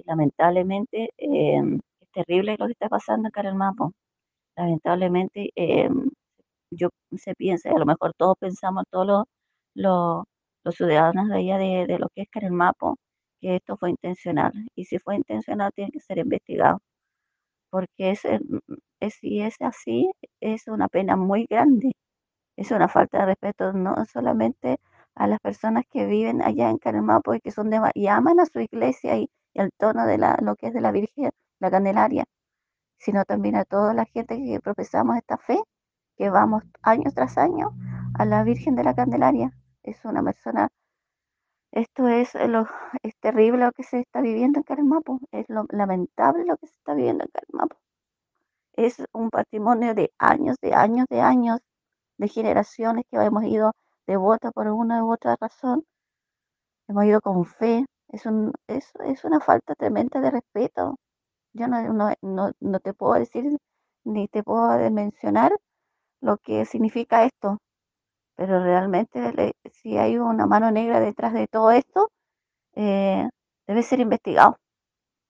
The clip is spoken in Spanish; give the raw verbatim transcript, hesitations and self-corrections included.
lamentablemente, em, es terrible lo que está pasando acá en el Maipo. Lamentablemente, em, yo se piensa, y a lo mejor todos pensamos, todos los los los ciudadanos de allá de de lo que es Carel Maipo, que esto fue intencional. Y si fue intencional, tiene que ser investigado, porque es, eh, mm, es si es así, es una pena muy grande. Es una falta de respeto no solamente a las personas que viven allá en Carelmapo y que son de, y aman a su iglesia y, y el tono de la, lo que es de la Virgen, la Candelaria, sino también a toda la gente que profesamos esta fe, que vamos año tras año a la Virgen de la Candelaria. Es una persona, esto es lo, es terrible lo que se está viviendo en Carelmapo, es lo lamentable lo que se está viviendo en Carelmapo. Es un patrimonio de años, de años, de años, de generaciones que hemos ido devotas por una u otra razón, hemos ido con fe. Es, un, es, es una falta tremenda de respeto. Yo no, no, no, no te puedo decir ni te puedo mencionar lo que significa esto, pero realmente le- si hay una mano negra detrás de todo esto, eh, debe ser investigado.